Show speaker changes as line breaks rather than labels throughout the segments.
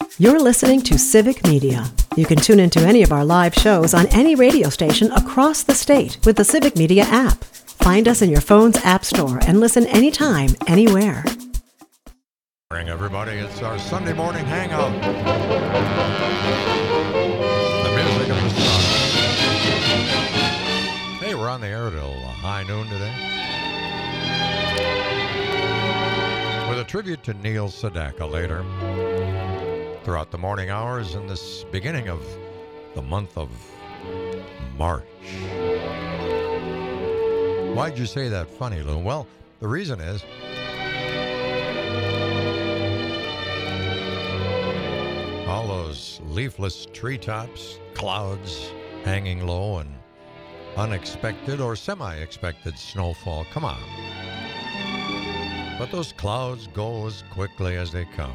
You're listening to Civic Media. You can tune into any of our live shows on any radio station across the state with the Civic Media app. Find us in your phone's app store and listen anytime, anywhere.
Morning, everybody. It's our Sunday morning hangout. The music of the sun. Hey, we're on the air till high noon today. With a tribute to Neil Sedaka later. Throughout the morning hours in this beginning of the month of March. Why'd you say that funny, Lou? Well, the reason is all those leafless treetops, clouds hanging low, and unexpected or semi-expected snowfall. Come on. But those clouds go as quickly as they come.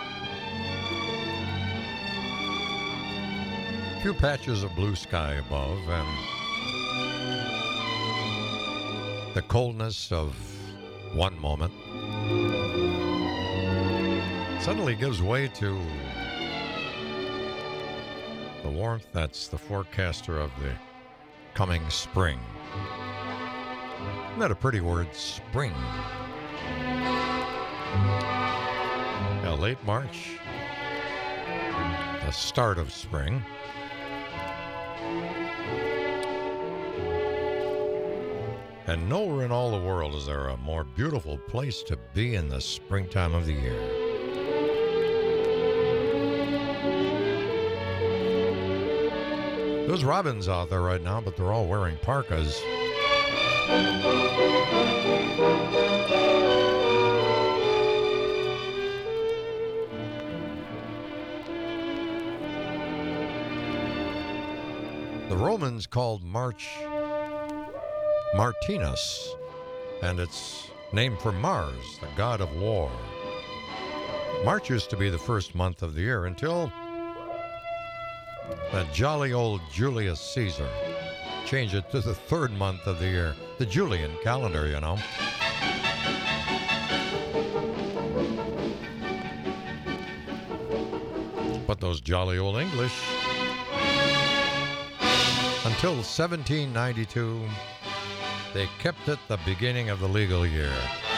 A few patches of blue sky above, and the coldness of one moment suddenly gives way to the warmth that's the forecaster of the coming spring. Isn't that a pretty word, spring? Yeah, late March, the start of spring. And nowhere in all the world is there a more beautiful place to be in the springtime of the year. There's robins out there right now, but they're all wearing parkas. The Romans called March Martinus, and it's named for Mars, the god of war. March used to be the first month of the year until that jolly old Julius Caesar changed it to the third month of the year, the Julian calendar, you know. But those jolly old English, until 1792, they kept it the beginning of the legal year.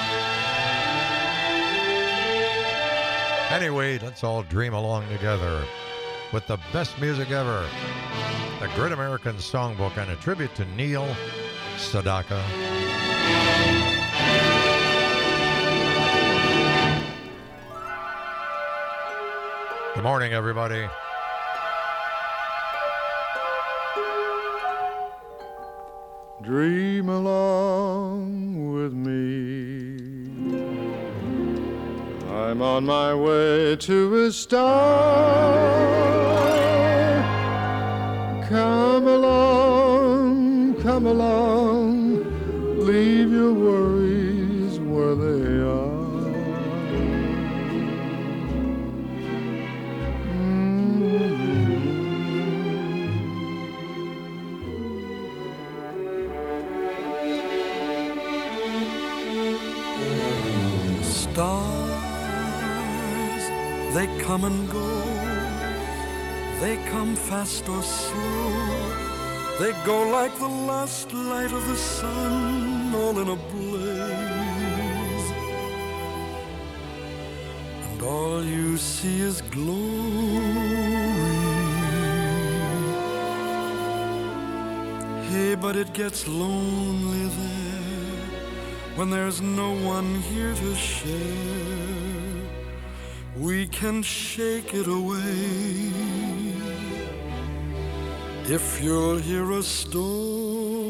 Anyway, let's all dream along together with the best music ever, the Great American Songbook, and a tribute to Neil Sedaka. Good morning, everybody.
Dream along with me. I'm on my way to a star. Come along, leave your worries where they are.
Stars, they come and go. They come fast or slow. They go like the last light of the sun, all in a blaze. And all you see is glory. Hey, but it gets lonely there when there's no one here to share. We can shake it away if you'll hear a story.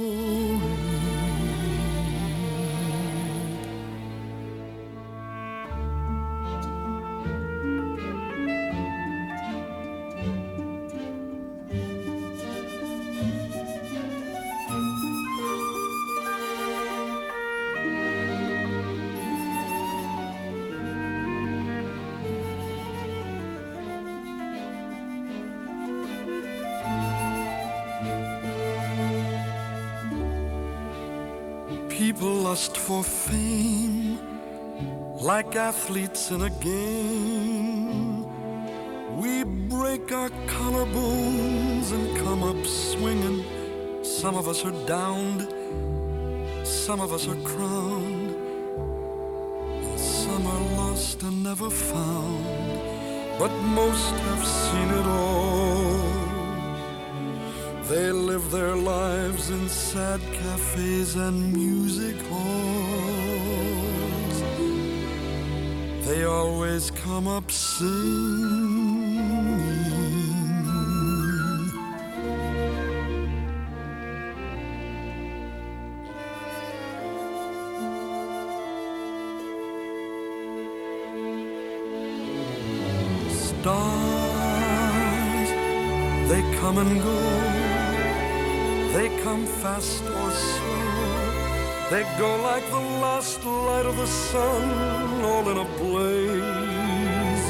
People lust for fame like athletes in a game. We break our collarbones and come up swinging. Some of us are downed, some of us are crowned, and some are lost and never found, but most have seen it all. They live their lives in sad cafes and music halls. They always come up singing. Stars, they come and go. They come fast or slow. They go like the last light of the sun, all in a blaze.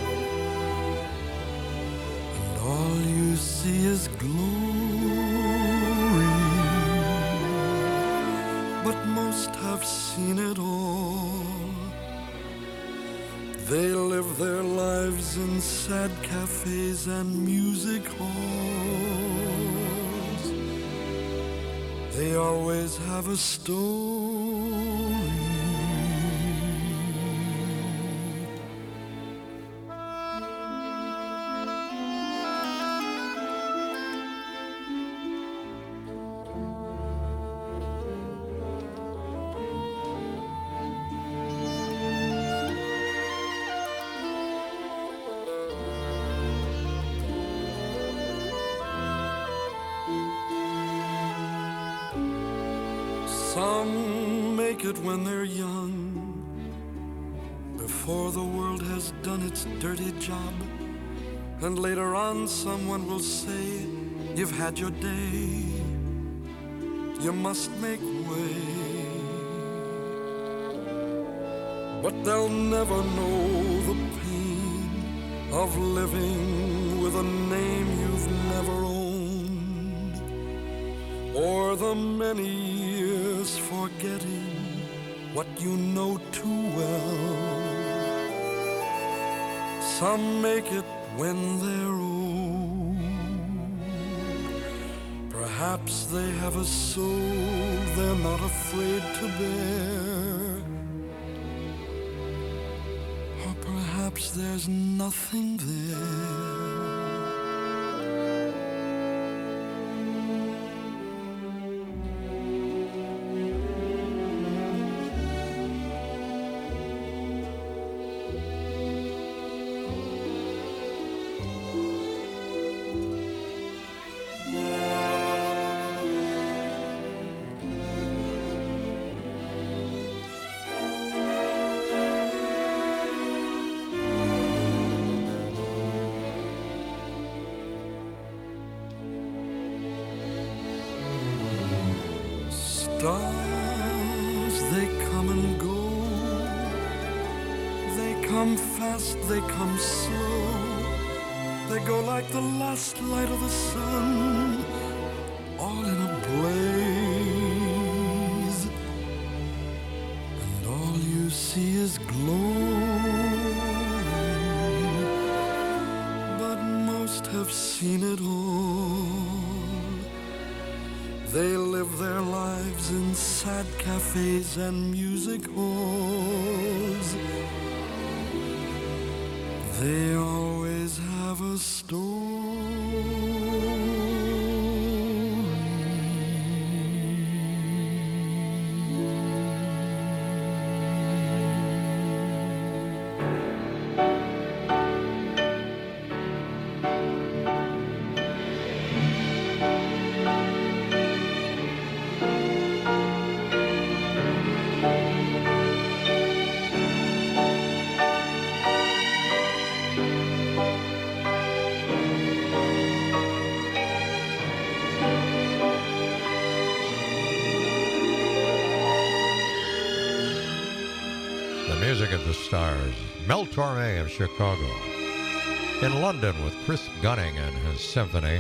And all you see is glory. But most have seen it all. They live their lives in sad cafes and music halls. They always have a story. Some make it when they're young, before the world has done its dirty job, and later on someone will say, you've had your day, you must make way. But they'll never know the pain of living with a name you've never owned, or the many years forgetting what you know too well. Some make it when they're old. Perhaps they have a soul they're not afraid to bear. Or perhaps there's nothing there. Stars, they come and go. They come fast, they come slow. They go like the last light of the sun, all in a blaze. And all you see is glory. But most have seen it all. They live their lives in sad cafes and music halls. They always have a story.
Music of the Stars, Mel Torme of Chicago. In London with Chris Gunning and his symphony,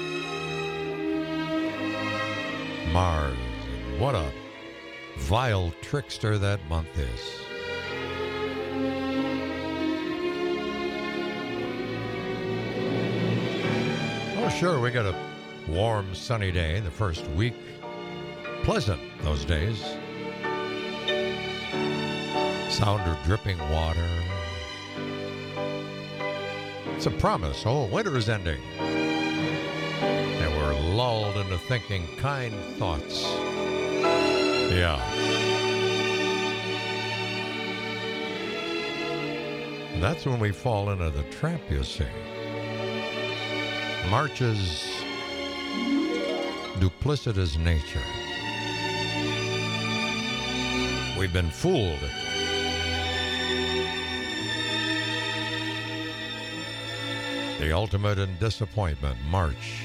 Mars. What a vile trickster that month is. Well, sure, we got a warm, sunny day the first week. Pleasant those days. Sound of dripping water. It's a promise. Oh, winter is ending. And we're lulled into thinking kind thoughts. Yeah. And that's when we fall into the trap, you see. March's duplicitous nature. We've been fooled. The ultimate in disappointment, March.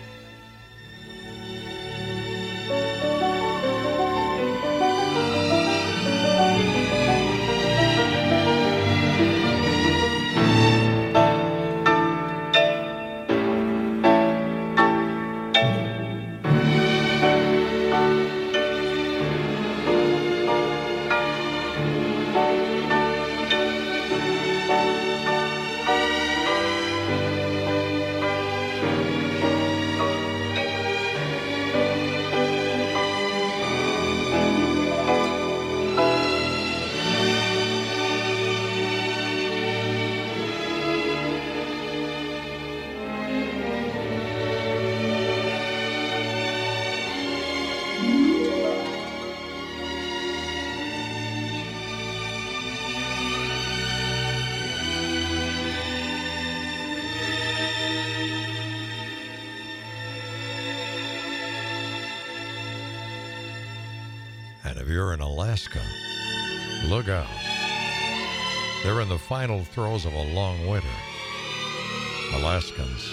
And if you're in Alaska, look out. They're in the final throes of a long winter. Alaskans.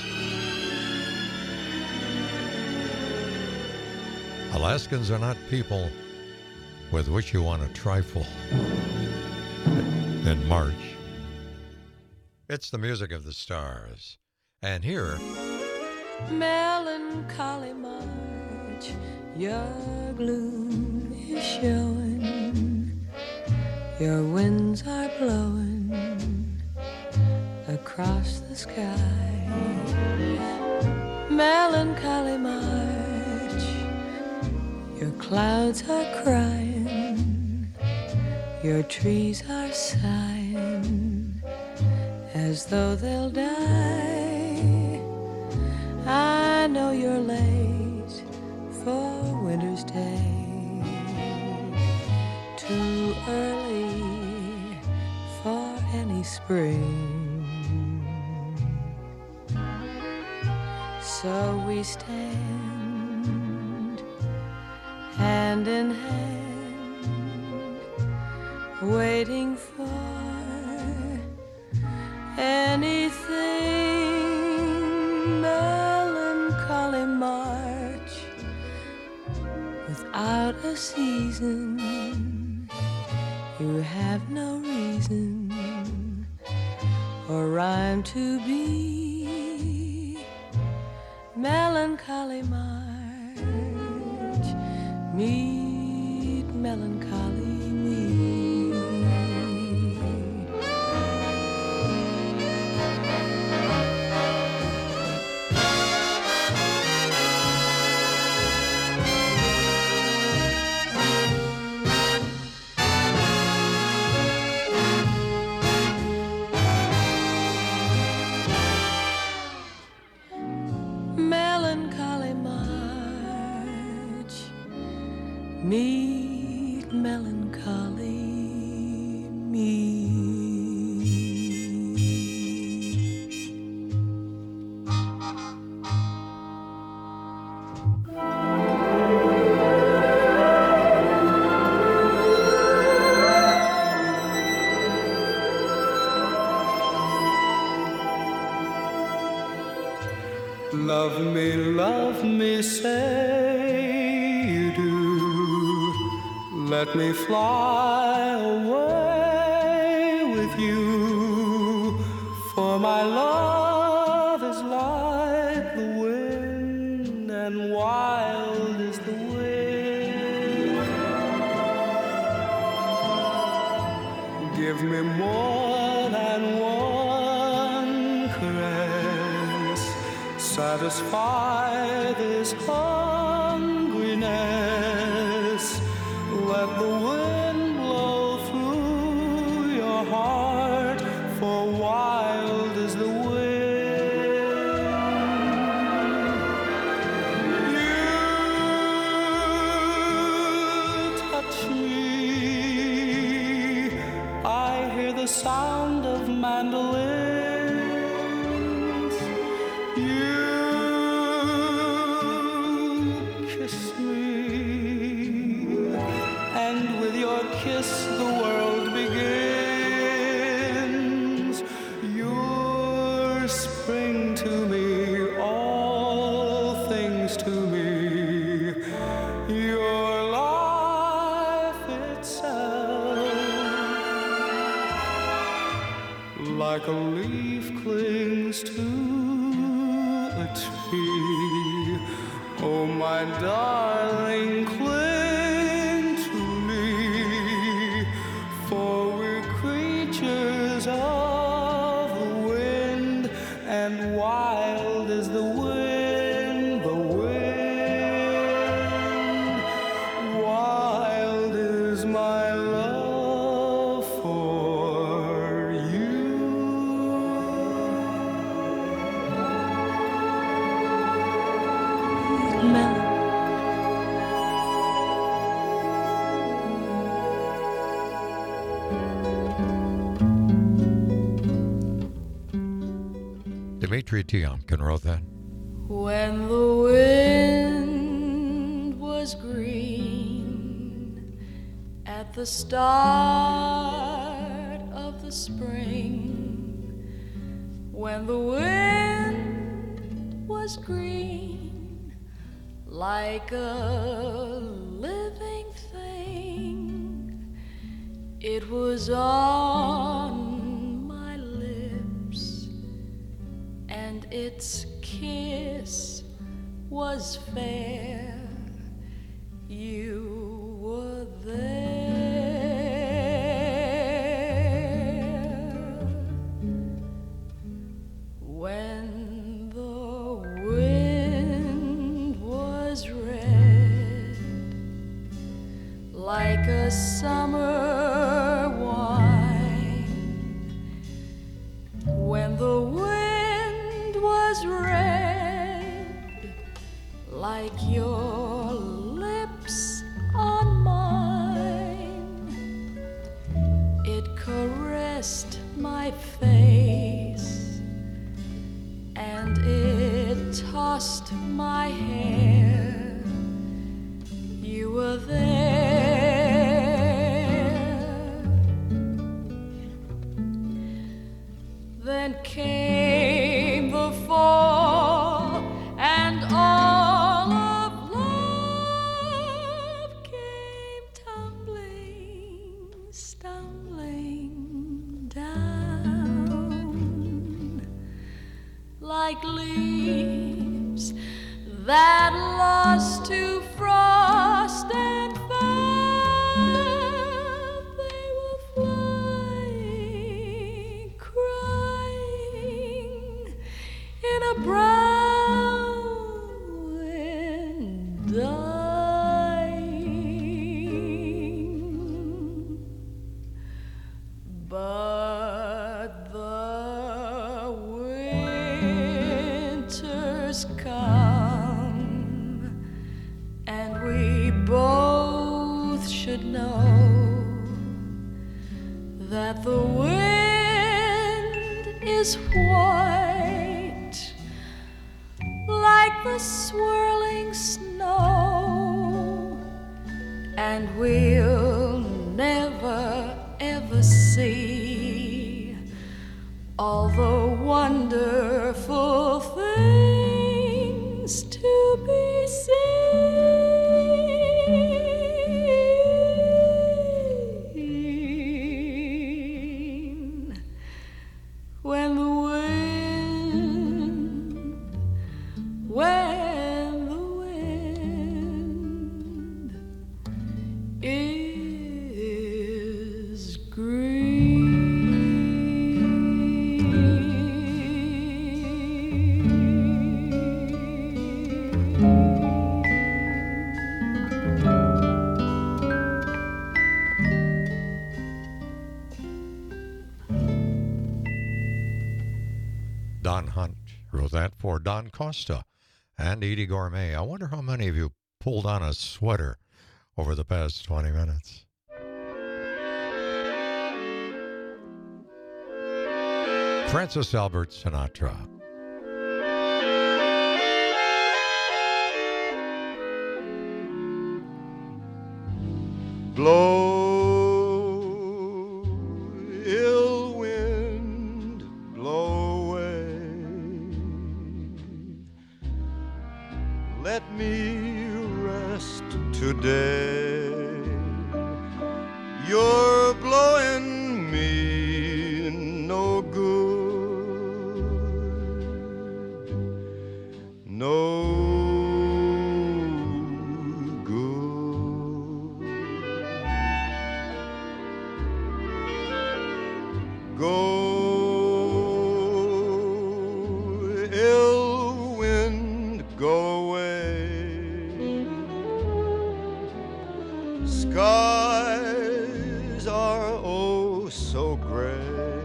Alaskans are not people with which you want to trifle in March. It's the music of the stars. And here...
Melancholy March, your gloom is showing, your winds are blowing across the sky. Melancholy March, your clouds are crying, your trees are sighing as though they'll die. I know you're late for winter's day, too early for any spring. So we stand hand in hand, waiting for anything. Melancholy March, without a season, you have no reason or rhyme to be. Melancholy March, meet melancholy me. Melancholy March, meet melancholy me.
Love me, say you do. Let me fly away with you, for my love is like the wind and wild is the wind. Give me more than one caress, satisfy this hungriness. Let the wind blow through your heart, for wild is the wind. You touch me, I hear the sound of mandolins. You kiss me, and with your kiss the world begins. You're spring to me, all things to me. Your life itself, like a leaf clings to a tree. Oh, my darling, cling to me, for we're creatures of the wind, and wild is the wind, the wind. Wild is my love for you.
Melon.
Dmitri Tiomkin wrote that.
When the wind was green at the start of the spring, when the wind was green like a living thing, it was on my lips, and its kiss was fair. You were there when the wind was red, like a summer wine. When the wind was red, like your lips on mine, it caressed my face, and it tossed my hair. You were there. Then came the fall, and all of love came tumbling, stumbling down, like leaves that lost to frost and fire. They were flying, crying in a brown wind, dying. But the winter's come, and we both should know that the wind is white, like the swirling snow, and we'll never ever see all the wonderful things to be seen. When the wind is green.
Don Hunt wrote that for Don Costa and Edie Gourmet. I wonder how many of you pulled on a sweater over the past 20 minutes. Francis Albert Sinatra.
Blow, ill wind, blow away. Let me rest today. You're blowing me no good, no good. Go, ill wind, go away. Skies are oh so gray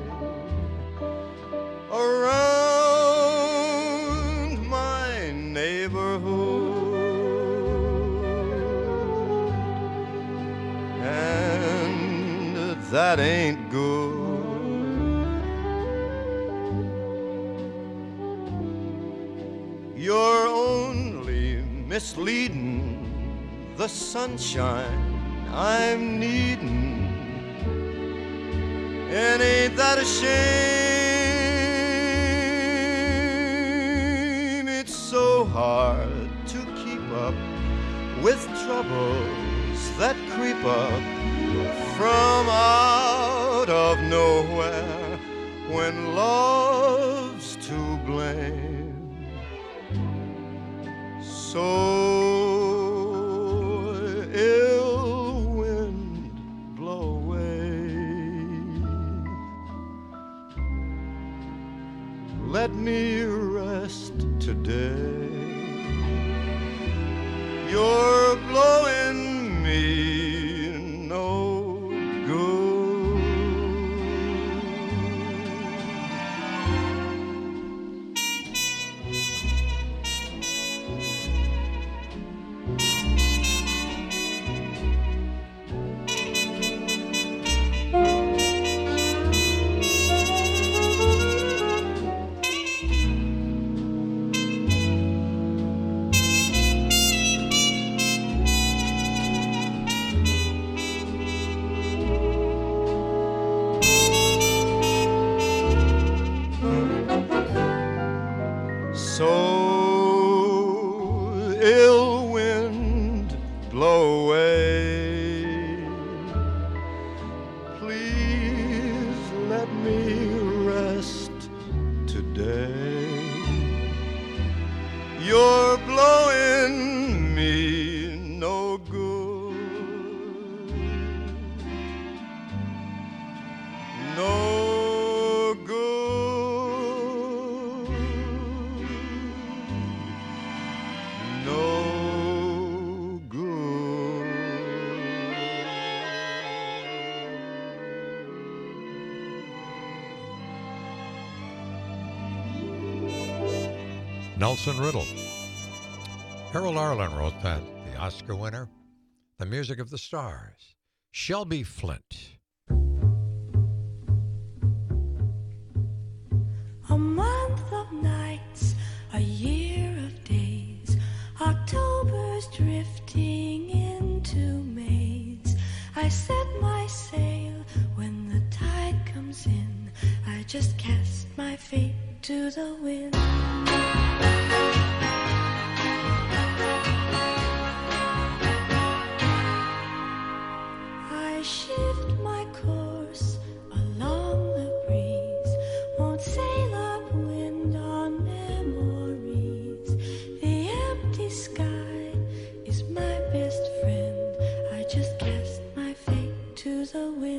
around my neighborhood, and that ain't good. You're only misleading the sunshine I'm needing, and ain't that a shame? It's so hard to keep up with troubles that creep up from out of nowhere when love's to blame. So ill wind, blow away. Let me rest today. You're blowing me no good. So ill wind, blow away. Please let me rest today. You're blowing me no good, no good, no good.
Nelson Riddle. Harold Arlen wrote that, the Oscar winner. The Music of the Stars. Shelby Flint.
A month of nights, a year of days, October's drifting into May's. I set my sail when the tide comes in. I just cast my fate to the wind. I shift my course along the breeze, won't sail upwind on memories. The empty sky is my best friend. I just cast my fate to the wind.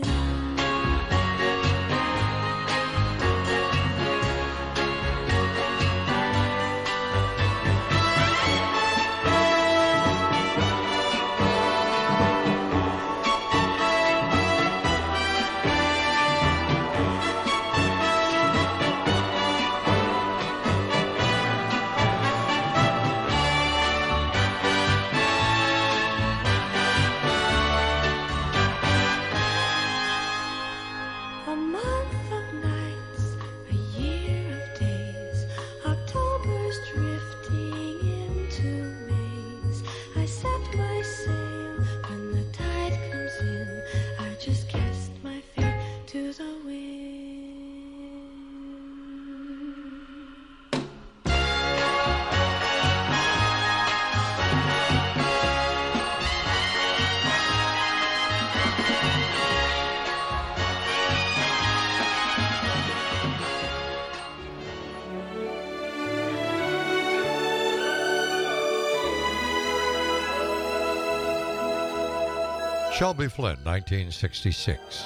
Shelby Flynn, 1966.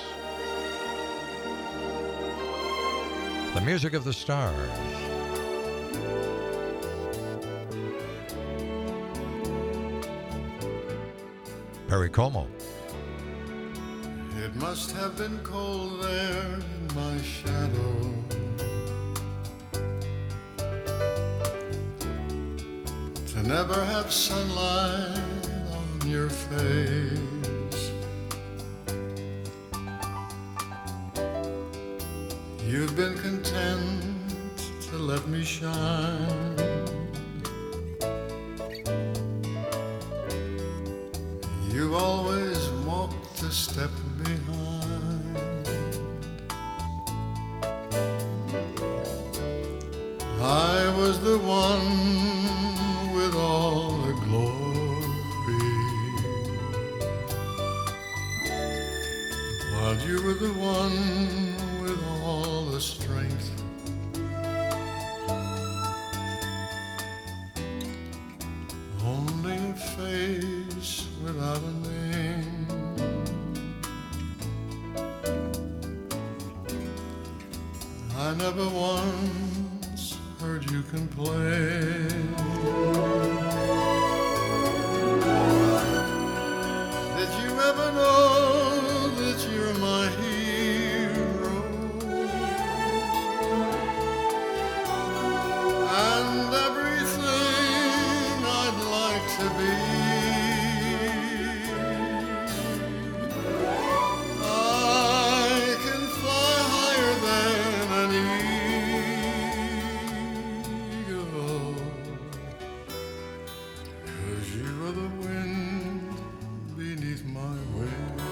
The Music of the Stars. Perry Como.
It must have been cold there in my shadow, to never have sunlight on your face. You've been content to let me shine. You've always walked a step behind. I was the one with all the glory, while you were the one with all the strength. Only a face without a name. I never once heard you complain. Did you ever know that you're my hero? And everything I'd like to be. I can fly higher than an eagle, 'cause you are the wind beneath my wings.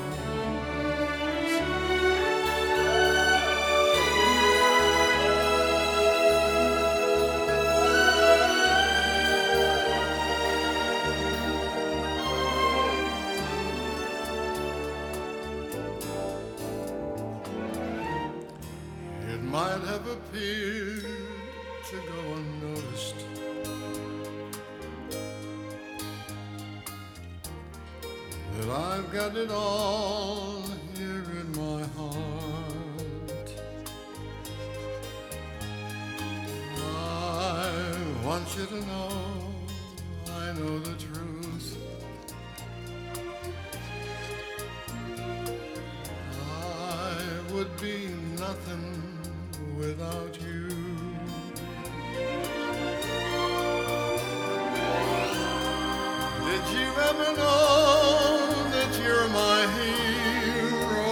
It might have appeared to go unnoticed, that I've got it all here in my heart. I want you to know I know the truth. I would be nothing without you. Did you ever know that you're my hero?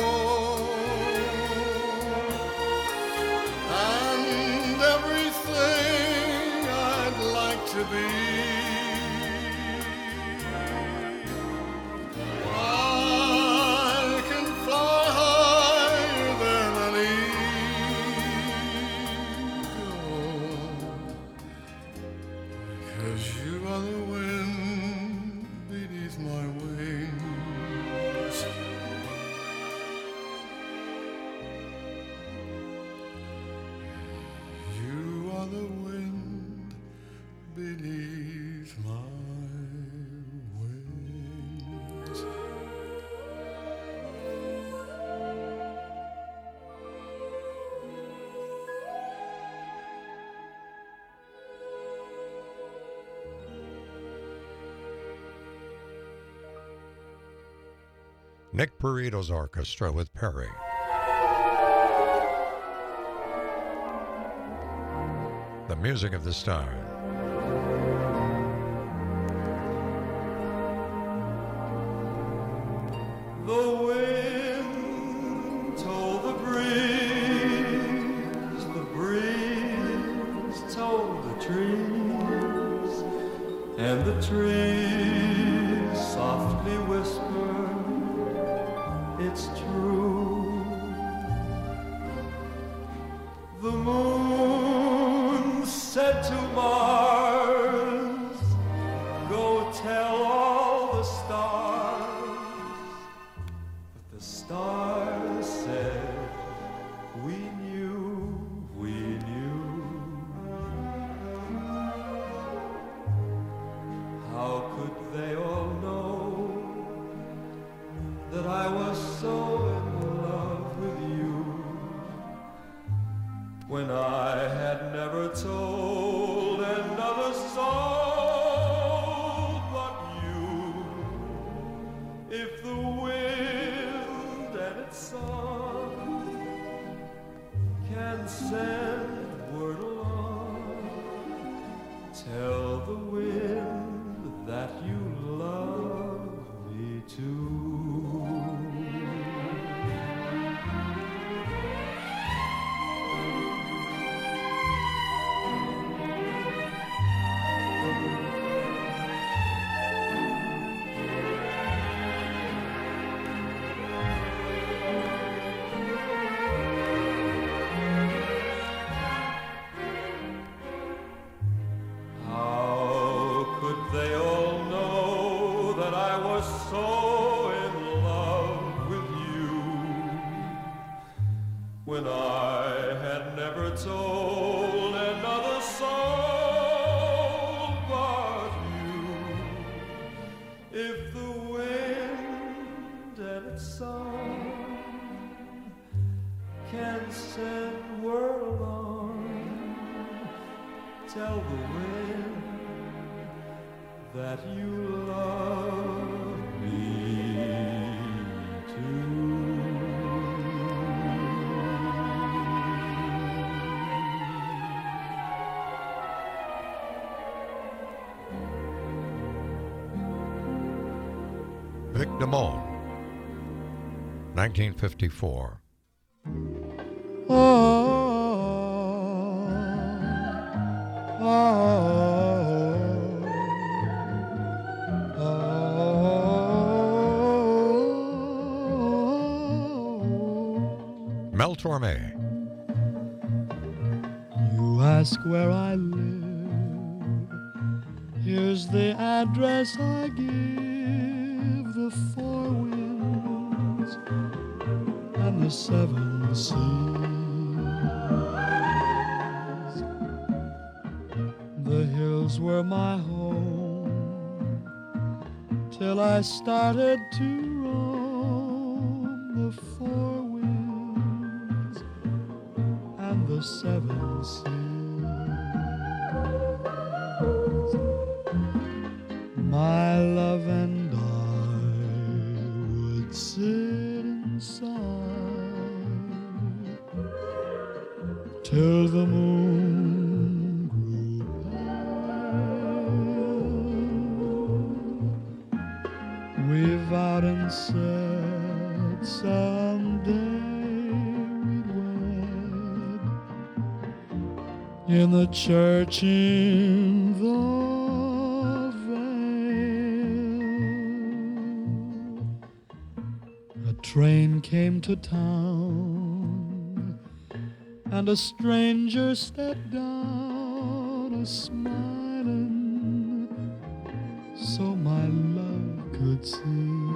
And everything I'd like to be. I can fly higher than an eagle, 'cause you are the wind beneath my wings. You are the wind beneath my wings.
Nick Perito's orchestra with Perry. The Music of the Stars.
The wind told the breeze told the trees, and the trees softly whispered, it's true. The moon said to Mars, go tell all the stars. But the stars said, we knew. How could they all know that Tell the wind that you love me too. When I had never told another soul but you, if the wind and its song can send word along, tell the wind that you love me too.
Vic Damone, 1954. Mel Torme.
You ask where I live. Here's the address I give. The four winds and the seven seas. The hills were my home till I started to roam. The four winds and the seven seas. My love and I would sit inside till the moon grew pale. We vowed and said someday we'd wed in the church in the train came to town, and a stranger stepped down, a-smiling, so my love could see.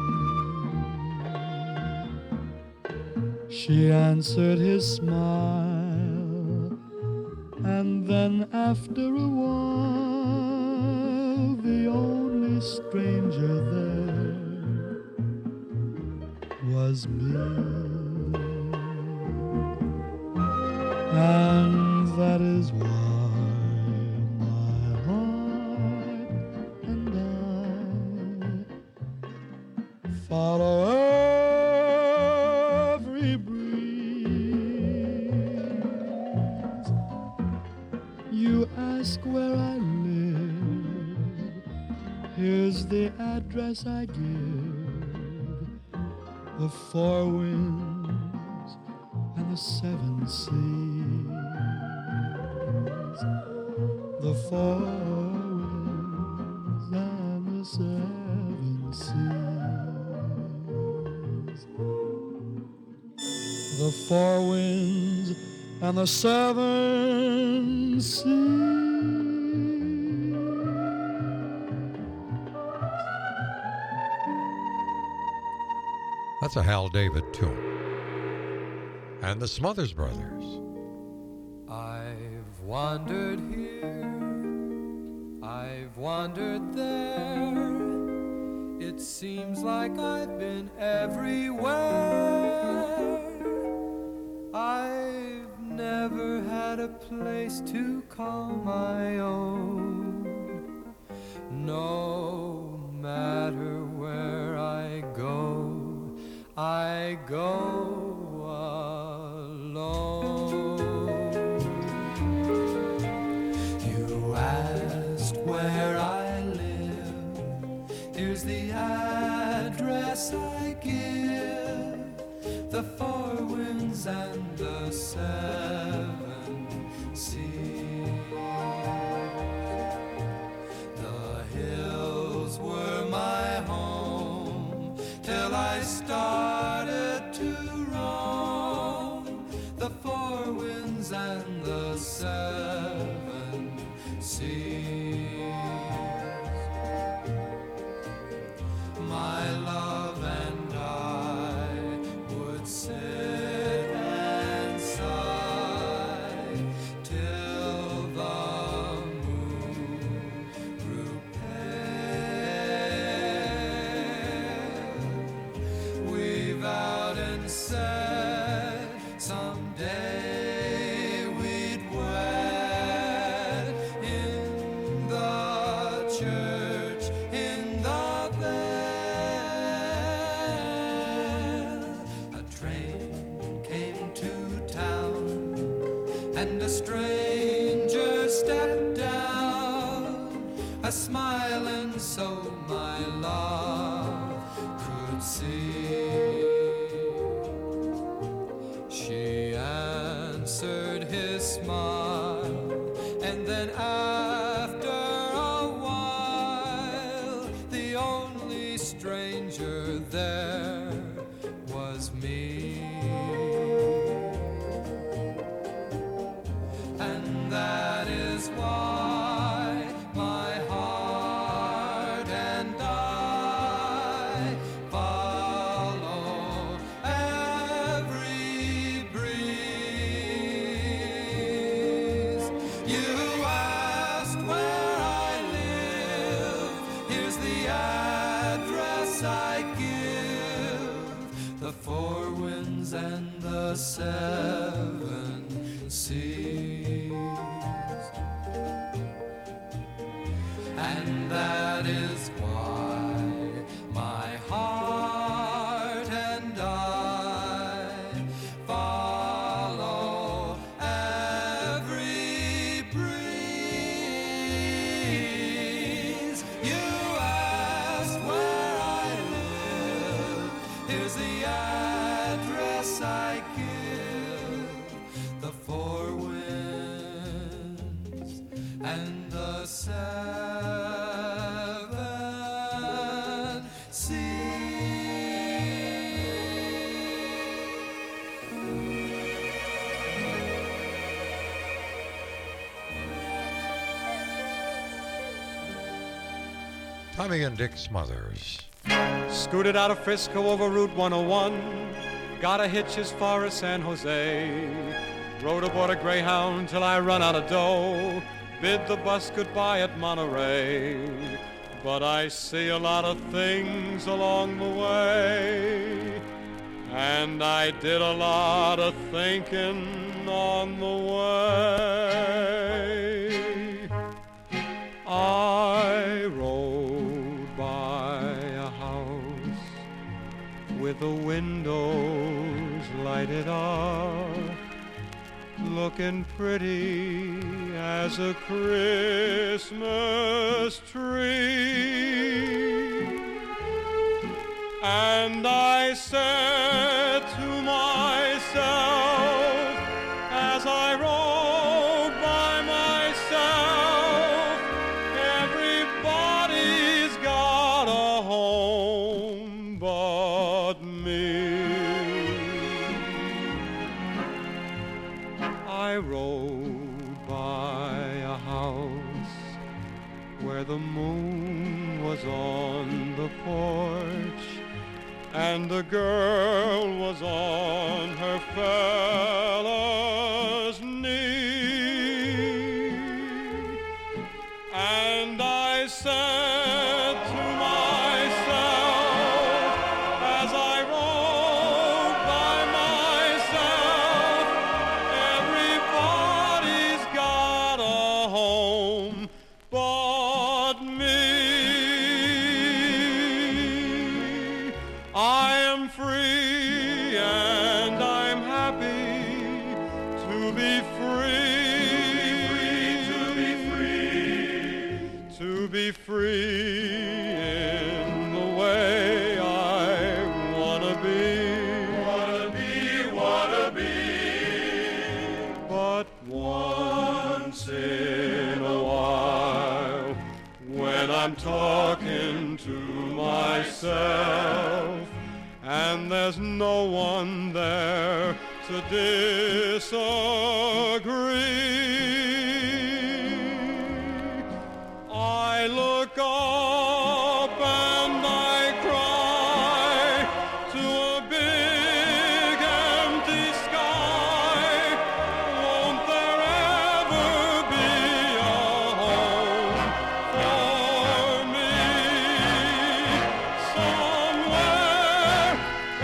She answered his smile, and then after a while, the only stranger there was me, and that is why my heart and I follow every breeze. You ask where I live, here's the address I give. The four winds and the seven seas. The four winds and the seven seas. The four winds and the seven seas.
That's a Hal David tune. And the Smothers Brothers.
I've wandered here, I've wandered there. It seems like I've been everywhere. I've never had a place to call my own. No matter where I go alone. You ask
Here's the address I give, the four winds and the seven seas. The hills were my home till I started to roam, the four winds and the seven seas. My love and I would sit and sigh till the moon grew pale. We vowed and said someday we'd wed in the church in the vale. A train came to town and a stranger stepped down, a smile and so my love could see. She answered his smile, and then after a while, the only stranger there was me. And that is why my heart and I follow every breeze. You asked where I live, here's the address I give, the four winds and the seven seas. And that is why my heart and I follow every breeze. You asked where I live, here's the address I give, the four winds and the seven seas.
Tommy and Dick Smothers.
Scooted out of Frisco over Route 101, got a hitch as far as San Jose, rode aboard a Greyhound till I run out of dough, bid the bus goodbye at Monterey. But I see a lot of things along the way, and I did a lot of thinking on the way. I rode by a house with the windows lighted up, looking pretty as a Christmas tree. And I said to myself as I rode by myself, everybody's got a home but me. I rode by a house where the moon was on the porch and the girl was on her fella's knee. And I said to myself as I rode by myself, everybody's got a home but me. I am free and I'm happy to be free, to be free in the I'm talking to myself, and there's no one there to disagree. I look up and I cry to a big empty sky. Won't there ever be a home for me somewhere?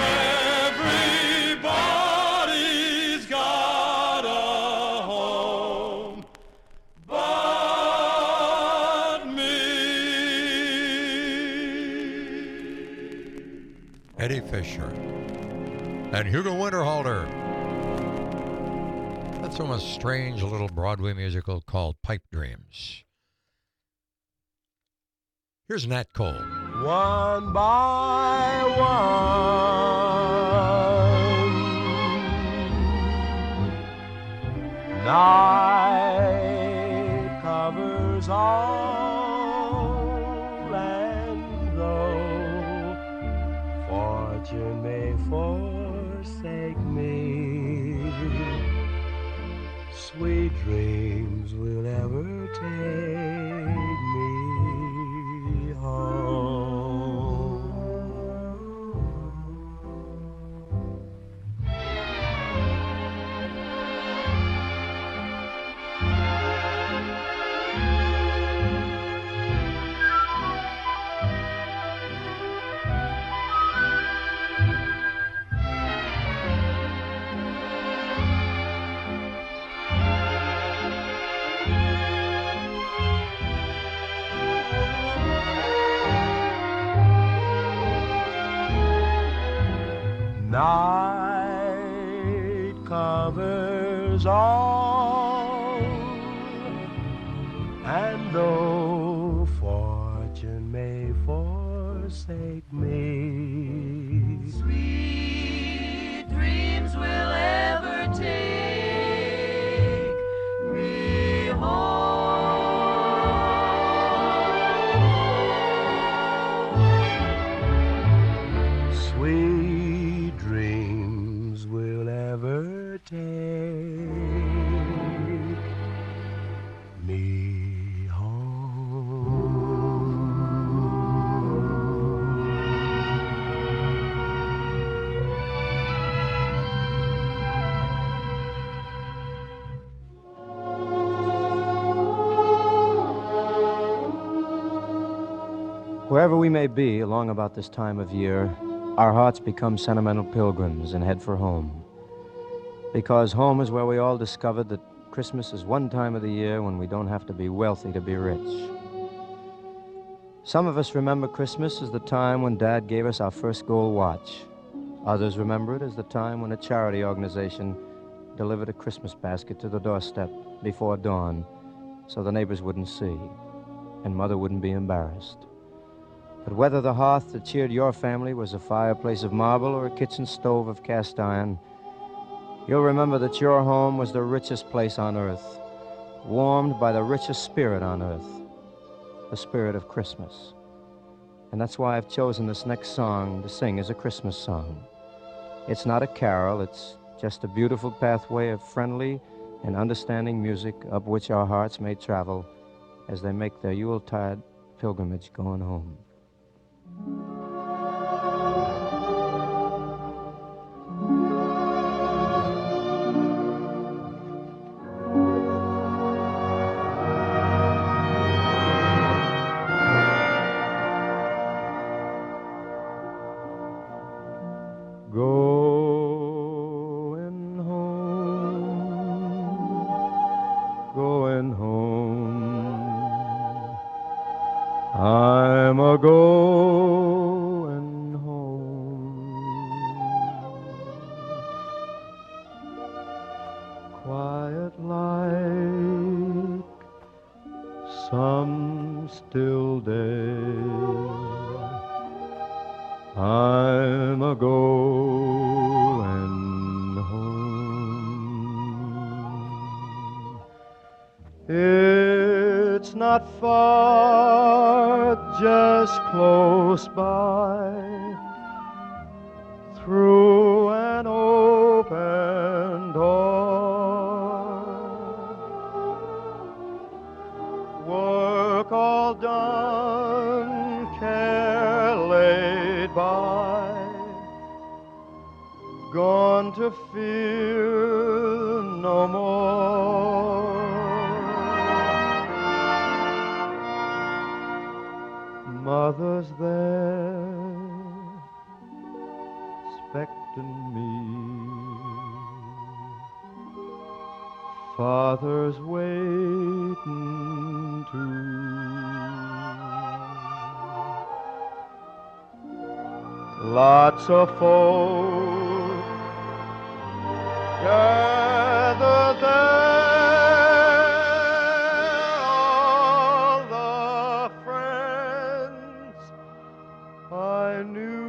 Everybody's got a home but me.
Eddie Fisher and Hugo Winterhalter. That's from a strange little Broadway musical called Pipe Dreams. Here's Nat Cole.
One by one, night covers all, and though fortune may forsake me, sweet dreams will ever take me home. Night covers all, and though fortune may forsake me,
Sweet dreams will ever take me home.
sweet dreams will ever take me home.
Wherever we may be along about this time of year, our hearts become sentimental pilgrims and head for home. Because home is where we all discovered that Christmas is one time of the year when we don't have to be wealthy to be rich. Some of us remember Christmas as the time when Dad gave us our first gold watch. Others remember it as the time when a charity organization delivered a Christmas basket to the doorstep before dawn so the neighbors wouldn't see and Mother wouldn't be embarrassed. But whether the hearth that cheered your family was a fireplace of marble or a kitchen stove of cast iron, you'll remember that your home was the richest place on earth, warmed by the richest spirit on earth, the spirit of Christmas. And that's why I've chosen this next song to sing as a Christmas song. It's not a carol, it's just a beautiful pathway of friendly and understanding music up which our hearts may travel as they make their Yuletide pilgrimage going home. Going home, I'm a-going home. Quiet like some still day, I'm a-going home. It's
not far, just close by, through an open door. Work all done, care laid by, gone to fear no more. Mother's there, expecting me. Father's waiting too. Lots of folk gather there, all the friends I knew.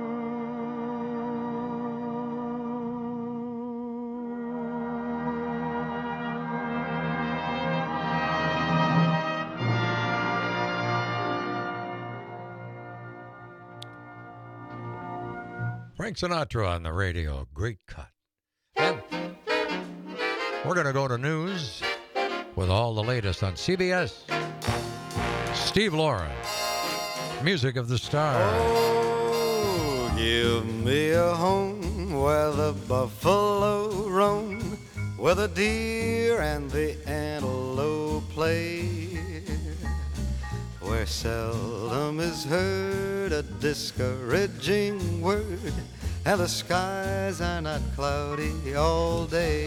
Frank Sinatra on the radio. Great cut. And we're going to go to news with all the latest on CBS. Steve Lauren, Music of the Stars.
Oh, give me a home where the buffalo roam, where the deer and the antelope play, where seldom is heard a discouraging word, and the skies are not cloudy all day.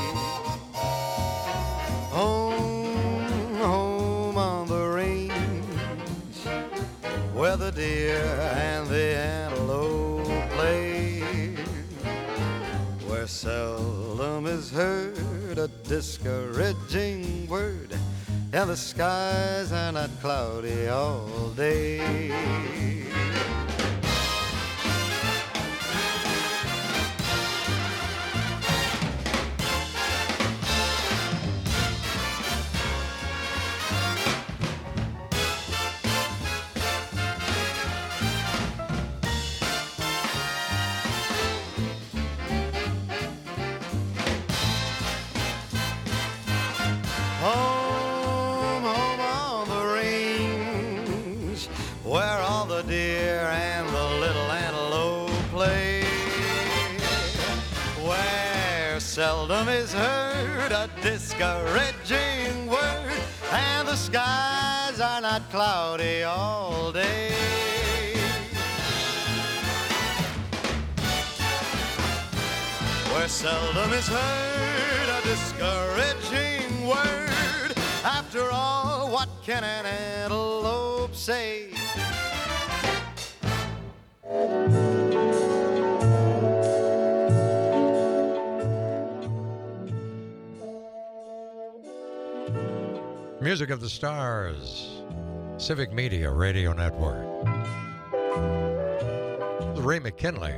Home, home on the range, where the deer and the antelope play, where seldom is heard a discouraging word, and the skies are not cloudy all day. Home, home on the range, where all the deer and the little antelope play, where seldom is heard a discouraging word, and the skies are not cloudy all day. Where seldom is heard a discouraging word. After all, what can an antelope say?
Music of the Stars, Civic Media Radio Network. Ray McKinley.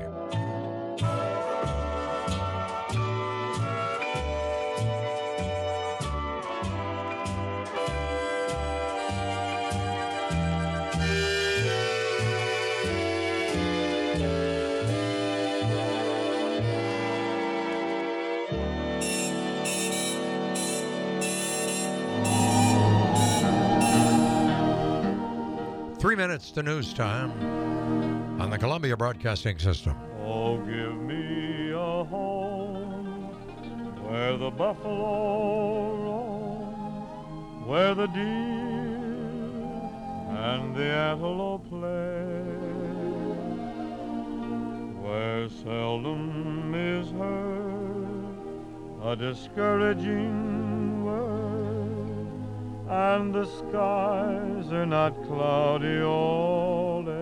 Three minutes to news time on the Columbia Broadcasting System.
Oh, give me a home where the buffalo roam, where the deer and the antelope play, where seldom is heard a discouraging word, and the skies are not cloudy all day.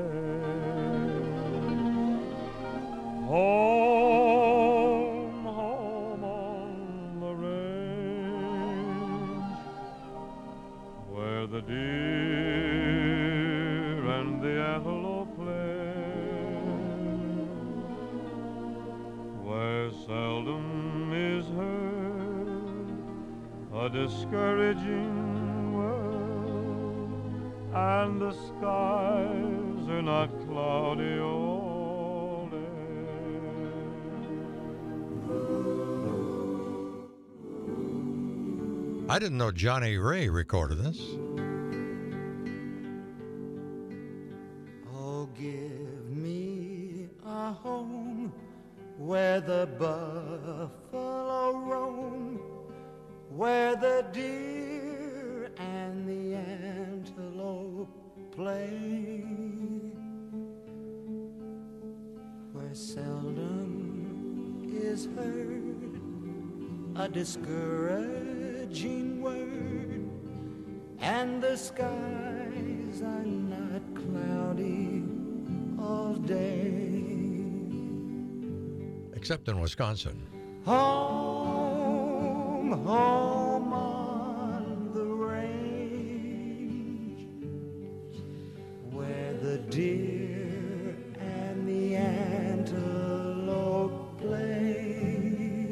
Home, home on the range, where the deer and the antelope play, where seldom is heard a discouraging word,
and the skies are not cloudy all day.
I didn't know Johnny Ray recorded this.
Oh, give me a home where the buffalo roam, where the deer and the antelope play, where seldom is heard a discouraging word, and the skies are not cloudy all day.
Except in Wisconsin.
Home, home on the range, where the deer and the antelope play,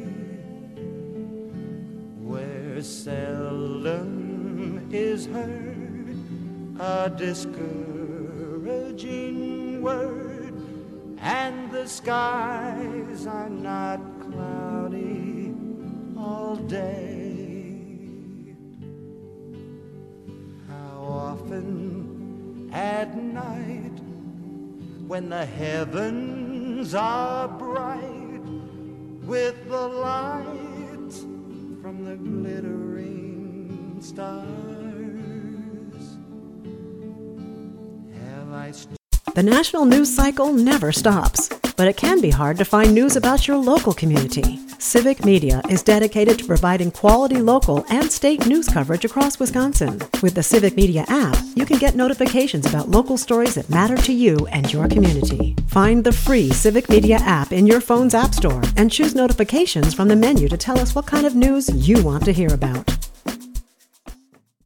where seldom is heard a discouraging word, and the skies are not cloudy all day. How often at night, when the heavens are bright with the light from the glittering stars, have I
The national news cycle never stops, but it can be hard to find news about your local community. Civic Media is dedicated to providing quality local and state news coverage across Wisconsin. With the Civic Media app, you can get notifications about local stories that matter to you and your community. Find the free Civic Media app in your phone's app store and choose notifications from the menu to tell us what kind of news you want to hear about.